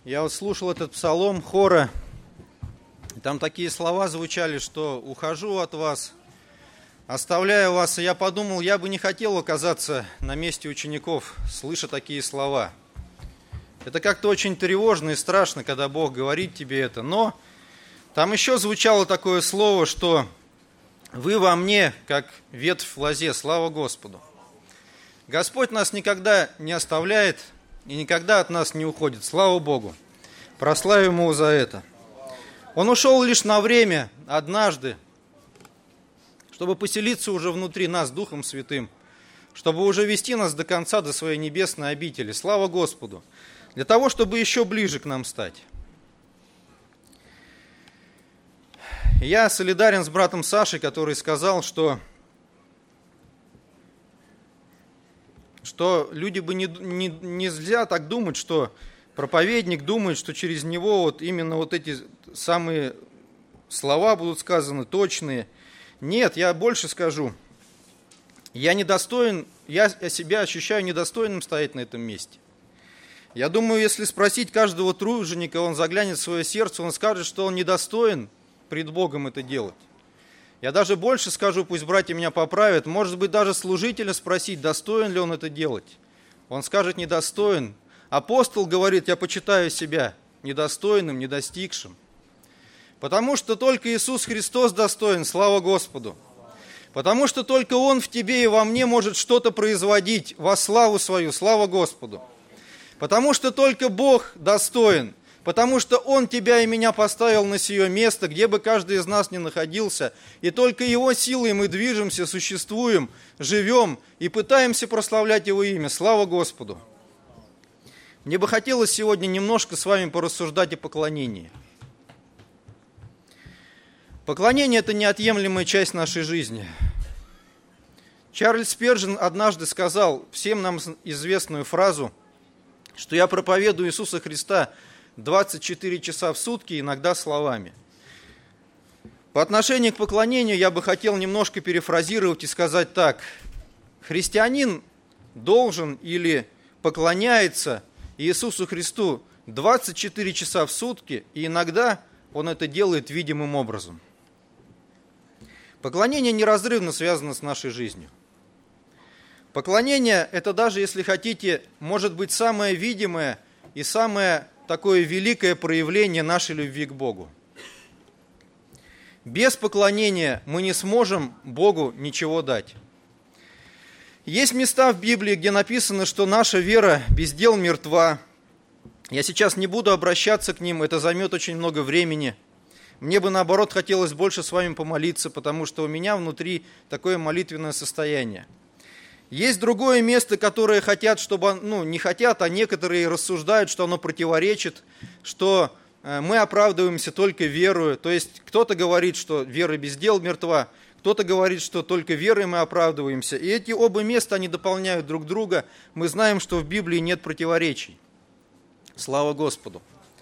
Я вот слушал этот псалом хора, и там такие слова звучали, что «ухожу от вас, оставляю вас», и я подумал, я бы не хотел оказаться на месте учеников, слыша такие слова. Это как-то очень тревожно и страшно, когда Бог говорит тебе это, но там еще звучало такое слово, что «вы во мне, как ветвь в лозе, слава Господу». Господь нас никогда не оставляет и никогда от нас не уходит. Слава Богу. Прославим Его за это. Он ушел лишь на время, однажды, чтобы поселиться уже внутри нас Духом Святым, чтобы уже вести нас до конца, до своей небесной обители. Слава Господу. Для того, чтобы еще ближе к нам стать. Я солидарен с братом Сашей, который сказал, что люди бы нельзя так думать, что проповедник думает, что через него вот именно вот эти самые слова будут сказаны, точные. Нет, я больше скажу. Я недостоин, я себя ощущаю недостойным стоять на этом месте. Я думаю, если спросить каждого труженика, он заглянет в свое сердце, он скажет, что он недостоин пред Богом это делать. Я даже больше скажу, пусть братья меня поправят, может быть, даже служителя спросить, достоин ли он это делать. Он скажет, недостоин. Апостол говорит, я почитаю себя недостойным, недостигшим. Потому что только Иисус Христос достоин, слава Господу. Потому что только Он в тебе и во мне может что-то производить во славу свою, слава Господу. Потому что только Бог достоин. Потому что Он тебя и меня поставил на сие место, где бы каждый из нас ни находился, и только Его силой мы движемся, существуем, живем и пытаемся прославлять Его имя. Слава Господу! Мне бы хотелось сегодня немножко с вами порассуждать о поклонении. Поклонение – это неотъемлемая часть нашей жизни. Чарльз Спержен однажды сказал всем нам известную фразу, что я проповедую Иисуса Христа 24 часа в сутки, иногда словами. По отношению к поклонению я бы хотел немножко перефразировать и сказать так. Христианин должен или поклоняется Иисусу Христу 24 часа в сутки, и иногда он это делает видимым образом. Поклонение неразрывно связано с нашей жизнью. Поклонение – это даже, если хотите, может быть самое видимое и самое такое великое проявление нашей любви к Богу. Без поклонения мы не сможем Богу ничего дать. Есть места в Библии, где написано, что наша вера без дел мертва. Я сейчас не буду обращаться к ним, это займет очень много времени. Мне бы, наоборот, хотелось больше с вами помолиться, потому что у меня внутри такое молитвенное состояние. Есть другое место, которое хотят, чтобы, не хотят, а некоторые рассуждают, что оно противоречит, что мы оправдываемся только верою. То есть кто-то говорит, что вера без дел мертва, кто-то говорит, что только верой мы оправдываемся. И эти оба места, они дополняют друг друга. Мы знаем, что в Библии нет противоречий. Слава Господу.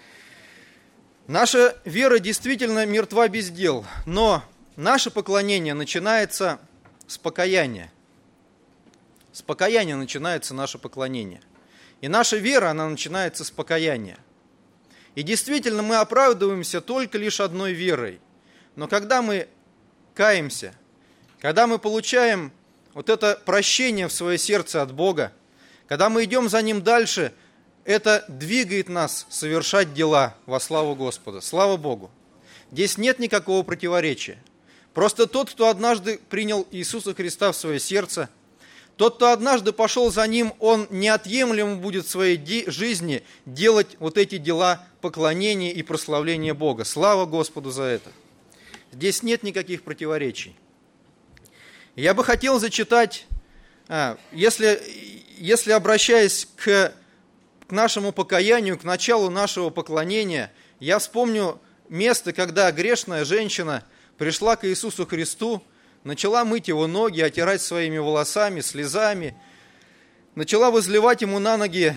Наша вера действительно мертва без дел, но наше поклонение начинается с покаяния. С покаяния начинается наше поклонение. И наша вера, она начинается с покаяния. И действительно, мы оправдываемся только лишь одной верой. Но когда мы каемся, когда мы получаем вот это прощение в свое сердце от Бога, когда мы идем за Ним дальше, это двигает нас совершать дела во славу Господа. Слава Богу! Здесь нет никакого противоречия. Просто тот, кто однажды принял Иисуса Христа в свое сердце, тот, кто однажды пошел за Ним, он неотъемлемо будет в своей жизни делать вот эти дела поклонения и прославления Бога. Слава Господу за это. Здесь нет никаких противоречий. Я бы хотел зачитать, если обращаясь к нашему покаянию, к началу нашего поклонения, я вспомню место, когда грешная женщина пришла к Иисусу Христу, начала мыть Его ноги, отирать своими волосами, слезами, начала возливать Ему на ноги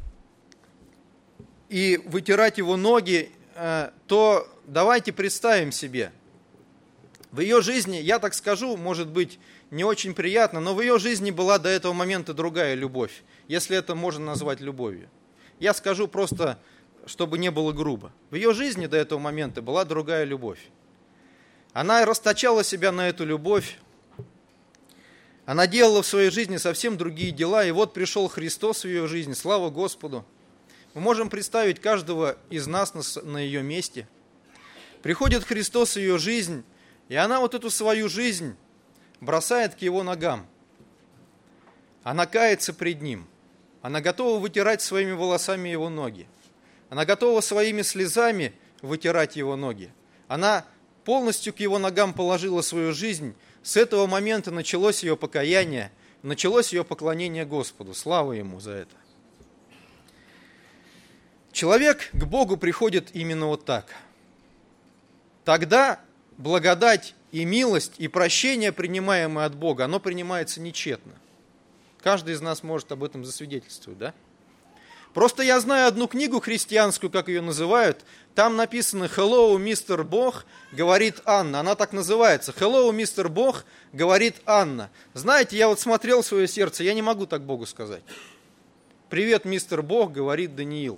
и вытирать Его ноги, то давайте представим себе, в ее жизни, я так скажу, может быть, не очень приятно, но в ее жизни была до этого момента другая любовь, если это можно назвать любовью. Я скажу просто чтобы не было грубо. В ее жизни до этого момента была другая любовь. Она расточала себя на эту любовь. Она делала в своей жизни совсем другие дела. И вот пришел Христос в ее жизнь. Слава Господу. Мы можем представить каждого из нас на ее месте. Приходит Христос в ее жизнь, и она вот эту свою жизнь бросает к Его ногам. Она кается пред Ним. Она готова вытирать своими волосами Его ноги. Она готова своими слезами вытирать Его ноги. Она полностью к Его ногам положила свою жизнь. С этого момента началось ее покаяние, началось ее поклонение Господу. Слава Ему за это. Человек к Богу приходит именно вот так. Тогда благодать и милость, и прощение, принимаемое от Бога, оно принимается нечетно. Каждый из нас может об этом засвидетельствовать, да? Просто я знаю одну книгу христианскую, как ее называют, там написано «Hello, мистер Бог», говорит Анна. Она так называется. «Hello, мистер Бог», говорит Анна. Знаете, я вот смотрел в свое сердце, я не могу так Богу сказать. «Привет, мистер Бог», говорит Даниил.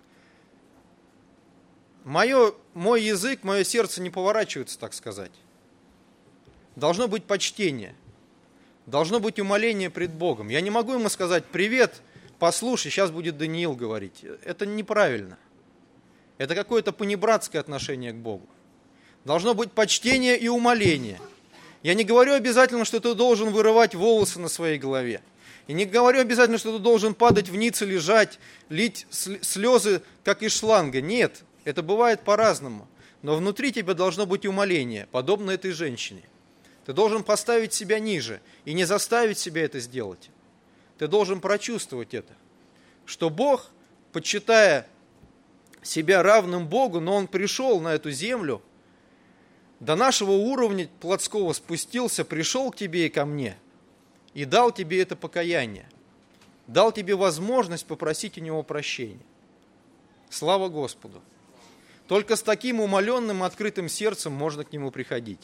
Мой язык, мое сердце не поворачивается, так сказать. Должно быть почтение. Должно быть умоление пред Богом. Я не могу ему сказать «Привет, послушай, сейчас будет Даниил говорить». Это неправильно. Это какое-то понебратское отношение к Богу. Должно быть почтение и умоление. Я не говорю обязательно, что ты должен вырывать волосы на своей голове. И не говорю обязательно, что ты должен падать вниз и лежать, лить слезы, как из шланга. Нет, это бывает по-разному. Но внутри тебя должно быть умоление, подобно этой женщине. Ты должен поставить себя ниже и не заставить себя это сделать. Ты должен прочувствовать это, что Бог, почитая себя равным Богу, но Он пришел на эту землю, до нашего уровня плотского спустился, пришел к тебе и ко мне, и дал тебе это покаяние, дал тебе возможность попросить у Него прощения. Слава Господу! Только с таким умоленным, открытым сердцем можно к Нему приходить.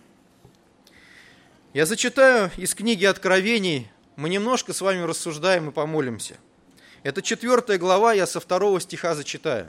Я зачитаю из книги Откровений, мы немножко с вами рассуждаем и помолимся. Это 4 глава, я со 2 стиха зачитаю.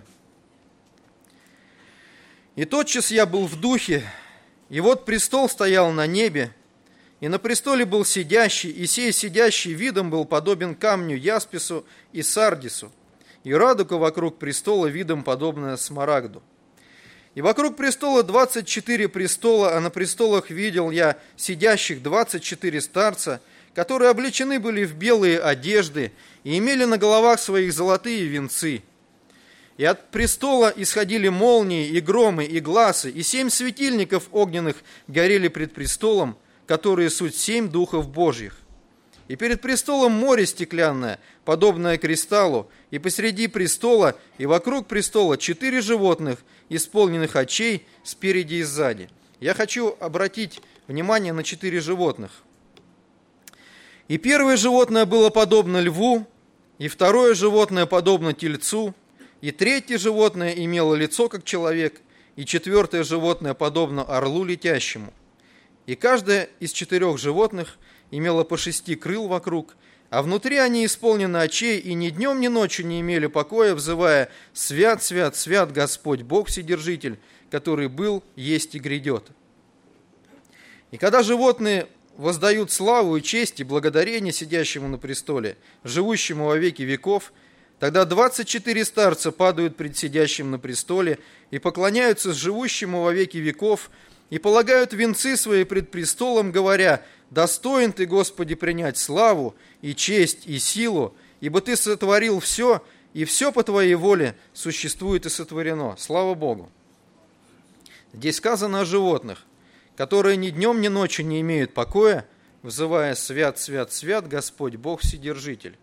«И тотчас я был в духе, и вот престол стоял на небе, и на престоле был сидящий, и сей сидящий видом был подобен камню яспису и сардису, и радуга вокруг престола видом подобная смарагду. И вокруг престола 24 престола, а на престолах видел я сидящих 24 старца, которые облечены были в белые одежды и имели на головах своих золотые венцы. И от престола исходили молнии, и громы, и гласы, и 7 светильников огненных горели пред престолом, которые суть 7 духов Божьих. И перед престолом море стеклянное, подобное кристаллу, и посреди престола, и вокруг престола 4 животных, исполненных очей спереди и сзади». Я хочу обратить внимание на 4 животных. «И первое животное было подобно льву, и второе животное подобно тельцу, и третье животное имело лицо, как человек, и четвертое животное подобно орлу летящему. И каждое из 4 животных имело по 6 крыл вокруг, а внутри они исполнены очей, и ни днем, ни ночью не имели покоя, взывая: «Свят, свят, свят Господь, Бог Вседержитель, который был, есть и грядет». И когда животные воздают славу и честь и благодарение сидящему на престоле, живущему во веки веков, тогда 24 старца падают пред сидящим на престоле и поклоняются живущему во веки веков, и полагают венцы свои пред престолом, говоря: «Достоин ты, Господи, принять славу и честь и силу, ибо ты сотворил все, и все по твоей воле существует и сотворено». Слава Богу! Здесь сказано о животных, которые ни днем, ни ночью не имеют покоя, взывая: «Свят, свят, свят Господь, Бог Вседержитель».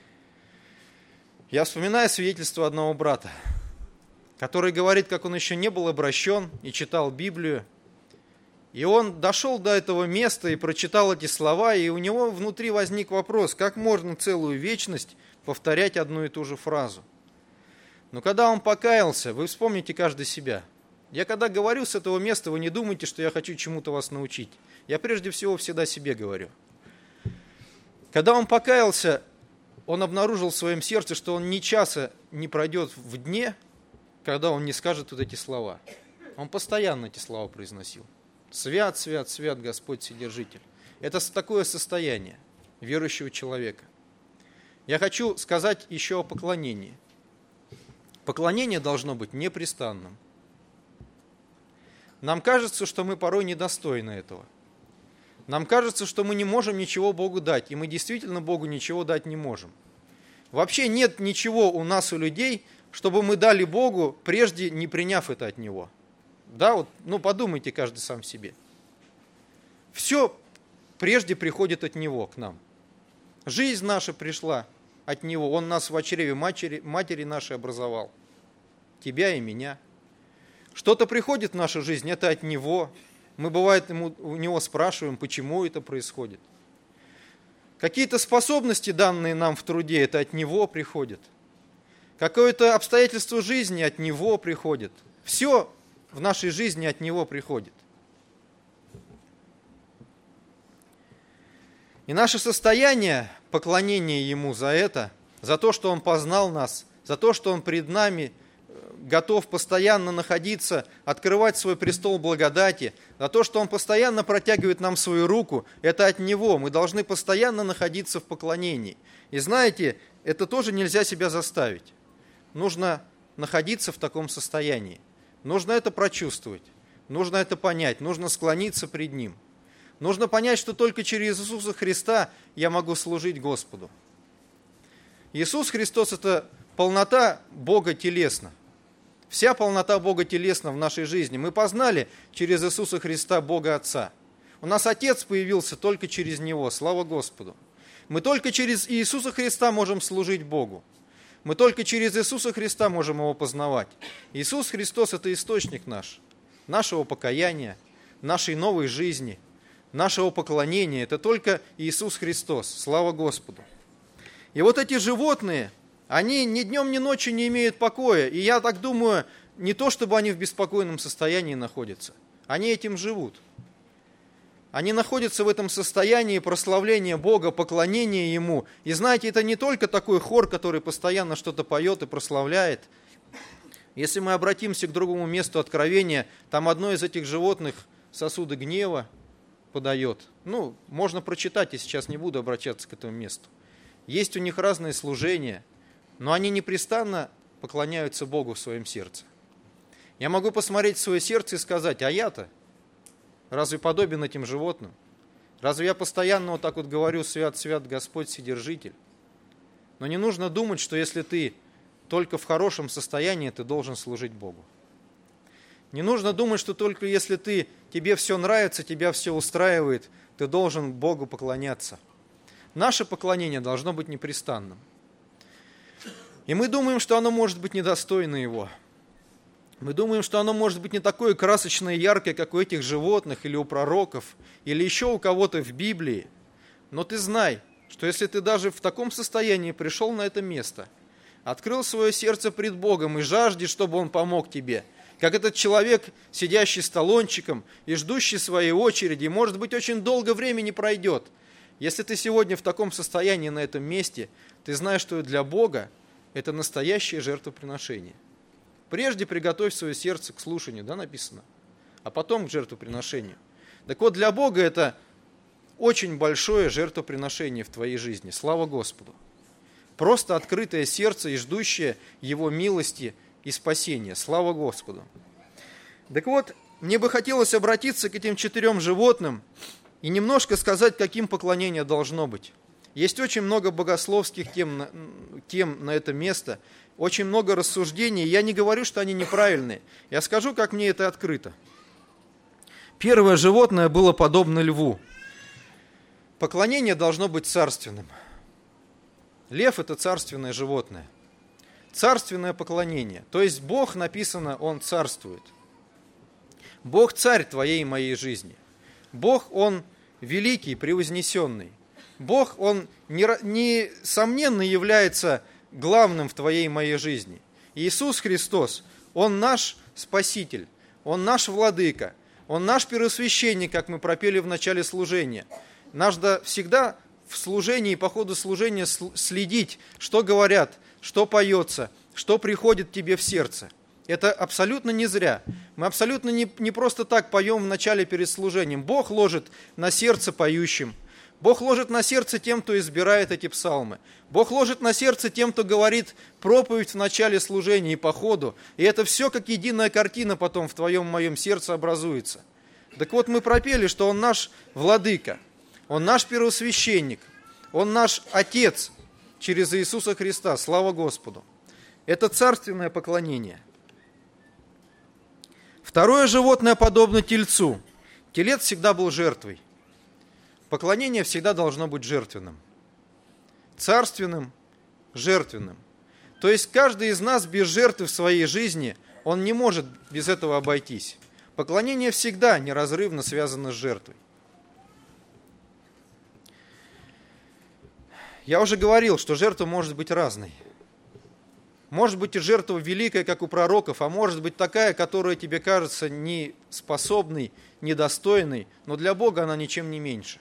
Я вспоминаю свидетельство одного брата, который говорит, как он еще не был обращен и читал Библию. И он дошел до этого места и прочитал эти слова, и у него внутри возник вопрос, как можно целую вечность повторять одну и ту же фразу. Но когда он покаялся, вы вспомните каждый себя. Я когда говорю с этого места, вы не думайте, что я хочу чему-то вас научить. Я прежде всего всегда себе говорю. Когда он покаялся, он обнаружил в своем сердце, что он ни часа не пройдет в дне, когда он не скажет вот эти слова. Он постоянно эти слова произносил. Свят, свят, свят Господь Вседержитель. Это такое состояние верующего человека. Я хочу сказать еще о поклонении. Поклонение должно быть непрестанным. Нам кажется, что мы порой недостойны этого. Нам кажется, что мы не можем ничего Богу дать, и мы действительно Богу ничего дать не можем. Вообще нет ничего у нас, у людей, чтобы мы дали Богу, прежде не приняв это от Него. Да, вот, подумайте каждый сам себе. Все прежде приходит от Него к нам. Жизнь наша пришла от Него. Он нас в чреве матери нашей образовал. Тебя и меня. Что-то приходит в нашу жизнь, это от Него. Мы, бывает, у Него спрашиваем, почему это происходит. Какие-то способности, данные нам в труде, это от Него приходит. Какое-то обстоятельство жизни от Него приходит. Все в нашей жизни от Него приходит. И наше состояние поклонения Ему за это, за то, что Он познал нас, за то, что Он пред нами готов постоянно находиться, открывать свой престол благодати, за то, что Он постоянно протягивает нам свою руку, это от Него. Мы должны постоянно находиться в поклонении. И знаете, это тоже нельзя себя заставить. Нужно находиться в таком состоянии. Нужно это прочувствовать, нужно это понять, нужно склониться пред Ним. Нужно понять, что только через Иисуса Христа я могу служить Господу. Иисус Христос – это полнота Бога телесно. Вся полнота Бога телесно в нашей жизни. Мы познали через Иисуса Христа Бога Отца. У нас Отец появился только через Него, слава Господу. Мы только через Иисуса Христа можем служить Богу. Мы только через Иисуса Христа можем Его познавать. Иисус Христос – это источник наш, нашего покаяния, нашей новой жизни, нашего поклонения. Это только Иисус Христос, слава Господу. И вот эти животные, они ни днем, ни ночью не имеют покоя. И я так думаю, не то, чтобы они в беспокойном состоянии находятся. Они этим живут. Они находятся в этом состоянии прославления Бога, поклонения Ему. И знаете, это не только такой хор, который постоянно что-то поет и прославляет. Если мы обратимся к другому месту Откровения, там одно из этих животных сосуды гнева подает. Можно прочитать, я сейчас не буду обращаться к этому месту. Есть у них разные служения, но они непрестанно поклоняются Богу в своем сердце. Я могу посмотреть в свое сердце и сказать, а я-то разве подобен этим животным? Разве я постоянно вот так вот говорю, свят, свят Господь Вседержитель? Но не нужно думать, что если ты только в хорошем состоянии, ты должен служить Богу. Не нужно думать, что только если тебе все нравится, тебя все устраивает, ты должен Богу поклоняться. Наше поклонение должно быть непрестанным. И мы думаем, что оно может быть недостойно Его. Мы думаем, что оно может быть не такое красочное и яркое, как у этих животных, или у пророков, или еще у кого-то в Библии. Но ты знай, что если ты даже в таком состоянии пришел на это место, открыл свое сердце пред Богом и жаждешь, чтобы Он помог тебе, как этот человек, сидящий с талончиком и ждущий своей очереди, может быть, очень долго времени пройдет. Если ты сегодня в таком состоянии на этом месте, ты знаешь, что для Бога это настоящее жертвоприношение. Прежде приготовь свое сердце к слушанию, да, написано, а потом к жертвоприношению. Так вот, для Бога это очень большое жертвоприношение в твоей жизни. Слава Господу. Просто открытое сердце и ждущее Его милости и спасения. Слава Господу. Так вот, мне бы хотелось обратиться к этим 4 животным и немножко сказать, каким поклонение должно быть. Есть очень много богословских тем на это место, очень много рассуждений. Я не говорю, что они неправильные. Я скажу, как мне это открыто. Первое животное было подобно льву. Поклонение должно быть царственным. Лев – это царственное животное. Царственное поклонение. То есть Бог, написано, Он царствует. Бог царь твоей и моей жизни. Бог, Он великий, превознесенный. Бог, Он несомненно является главным в твоей и моей жизни. Иисус Христос, Он наш Спаситель, Он наш Владыка, Он наш первосвященник, как мы пропели в начале служения. Надо всегда в служении, по ходу служения следить, что говорят, что поется, что приходит тебе в сердце. Это абсолютно не зря. Мы абсолютно не просто так поем в начале перед служением. Бог ложит на сердце поющим. Бог ложит на сердце тем, кто избирает эти псалмы. Бог ложит на сердце тем, кто говорит проповедь в начале служения и по ходу. И это все как единая картина потом в твоем, в моем сердце образуется. Так вот, мы пропели, что Он наш владыка, Он наш первосвященник, Он наш Отец через Иисуса Христа. Слава Господу! Это царственное поклонение. Второе животное подобно тельцу. Телец всегда был жертвой. Поклонение всегда должно быть жертвенным. Царственным, жертвенным. То есть каждый из нас без жертвы в своей жизни, он не может без этого обойтись. Поклонение всегда неразрывно связано с жертвой. Я уже говорил, что жертва может быть разной. Может быть и жертва великая, как у пророков, а может быть такая, которая тебе кажется неспособной, недостойной, но для Бога она ничем не меньше.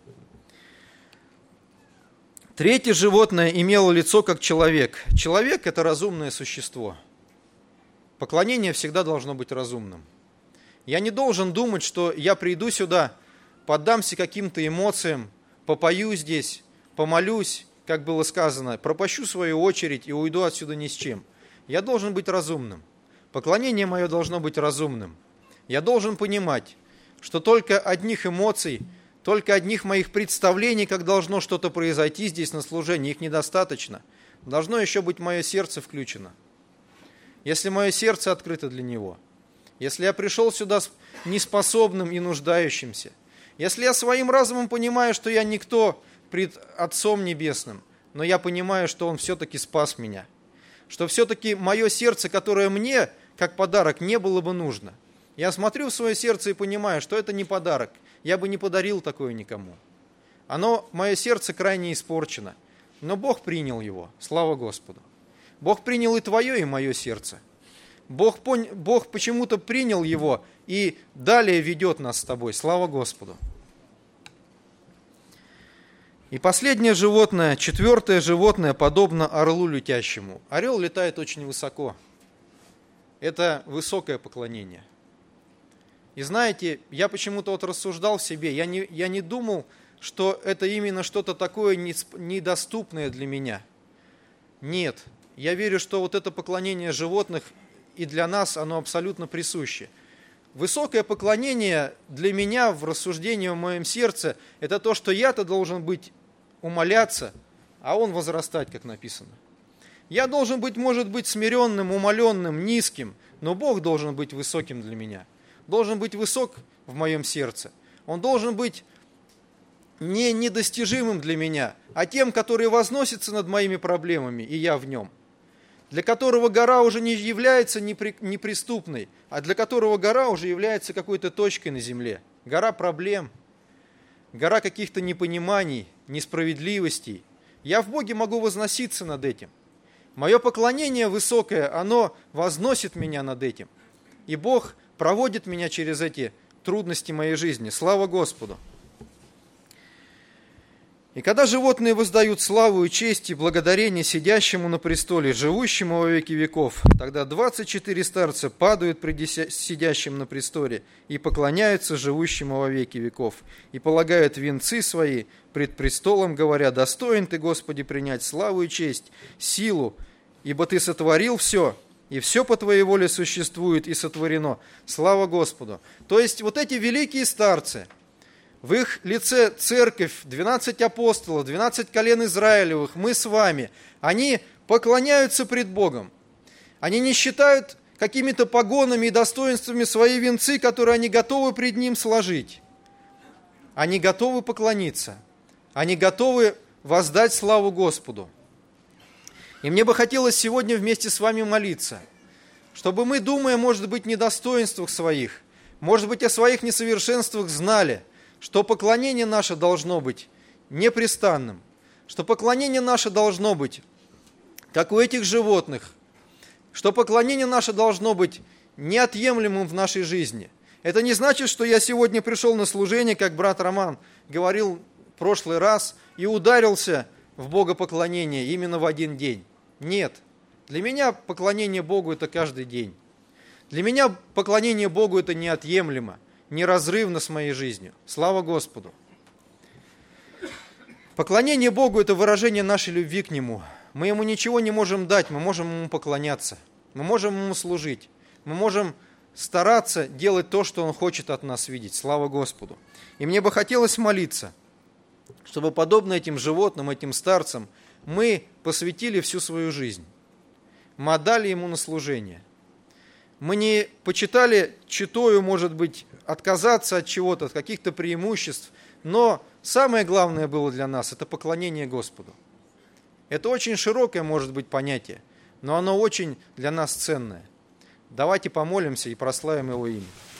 Третье животное имело лицо как человек. Человек – это разумное существо. Поклонение всегда должно быть разумным. Я не должен думать, что я приду сюда, поддамся каким-то эмоциям, попою здесь, помолюсь, как было сказано, пропущу свою очередь и уйду отсюда ни с чем. Я должен быть разумным. Поклонение мое должно быть разумным. Я должен понимать, что только одних эмоций, только одних моих представлений, как должно что-то произойти здесь на служении, их недостаточно. Должно еще быть мое сердце включено. Если мое сердце открыто для Него, если я пришел сюда неспособным и нуждающимся, если я своим разумом понимаю, что я никто пред Отцом Небесным, но я понимаю, что Он все-таки спас меня, что все-таки мое сердце, которое мне, как подарок, не было бы нужно. Я смотрю в свое сердце и понимаю, что это не подарок, я бы не подарил такое никому. Мое сердце крайне испорчено, но Бог принял его, слава Господу. Бог принял и твое, и мое сердце. Бог почему-то принял его и далее ведет нас с тобой, слава Господу. И последнее животное, четвертое животное, подобно орлу летящему. Орел летает очень высоко. Это высокое поклонение. И знаете, я почему-то рассуждал в себе, я не думал, что это именно что-то такое недоступное для меня. Нет, я верю, что вот это поклонение животных и для нас оно абсолютно присуще. Высокое поклонение для меня в рассуждении в моем сердце, это то, что я-то должен быть умоляться, а он возрастать, как написано. Я должен быть, может быть, смиренным, умоленным, низким, но Бог должен быть высоким для меня. Должен быть высок в моем сердце. Он должен быть не недостижимым для меня, а тем, который возносится над моими проблемами, и я в нем. Для которого гора уже не является неприступной, а для которого гора уже является какой-то точкой на земле. Гора проблем, гора каких-то непониманий, несправедливостей. Я в Боге могу возноситься над этим. Мое поклонение высокое, оно возносит меня над этим. И Бог проводит меня через эти трудности моей жизни. Слава Господу! И когда животные воздают славу и честь и благодарение сидящему на престоле, живущему во веки веков, тогда 24 старца падают пред сидящим на престоле и поклоняются живущему во веки веков, и полагают венцы свои пред престолом, говоря: «Достоин Ты, Господи, принять славу и честь, силу, ибо Ты сотворил все, и все по Твоей воле существует и сотворено. Слава Господу!» То есть вот эти великие старцы, в их лице церковь, 12 апостолов, 12 колен Израилевых, мы с вами, они поклоняются пред Богом. Они не считают какими-то погонами и достоинствами свои венцы, которые они готовы пред Ним сложить. Они готовы поклониться. Они готовы воздать славу Господу. И мне бы хотелось сегодня вместе с вами молиться, чтобы мы, думая, может быть, о недостоинствах своих, может быть, о своих несовершенствах, знали, что поклонение наше должно быть непрестанным, что поклонение наше должно быть, как у этих животных, что поклонение наше должно быть неотъемлемым в нашей жизни. Это не значит, что я сегодня пришел на служение, как брат Роман говорил в прошлый раз, и ударился в богопоклонение именно в один день. Нет, для меня поклонение Богу – это каждый день. Для меня поклонение Богу – это неотъемлемо, неразрывно с моей жизнью. Слава Господу! Поклонение Богу – это выражение нашей любви к Нему. Мы Ему ничего не можем дать, мы можем Ему поклоняться, мы можем Ему служить, мы можем стараться делать то, что Он хочет от нас видеть. Слава Господу! И мне бы хотелось молиться, чтобы подобно этим животным, этим старцам, мы посвятили всю свою жизнь. Мы отдали Ему на служение. Мы не почитали читою, может быть, отказаться от чего-то, от каких-то преимуществ, но самое главное было для нас – это поклонение Господу. Это очень широкое, может быть, понятие, но оно очень для нас ценное. Давайте помолимся и прославим Его имя.